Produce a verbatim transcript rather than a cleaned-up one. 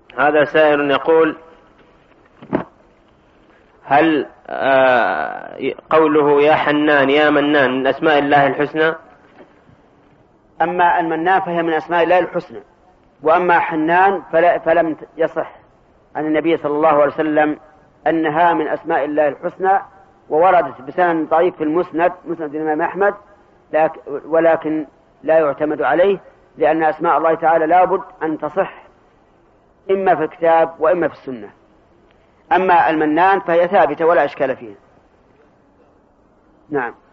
هذا سائل يقول: هل قوله يا حنان يا منان من أسماء الله الحسنى؟ أما المنان فهي من أسماء الله الحسنى، وأما حنان فلم يصح عن النبي صلى الله عليه وسلم أنها من أسماء الله الحسنى، ووردت بسند ضعيف في المسند مسند الإمام أحمد، ولكن لا يعتمد عليه، لأن أسماء الله تعالى لابد أن تصح إما في الكتاب وإما في السنة. أما المنان فهي ثابتة ولا إشكال فيها. نعم.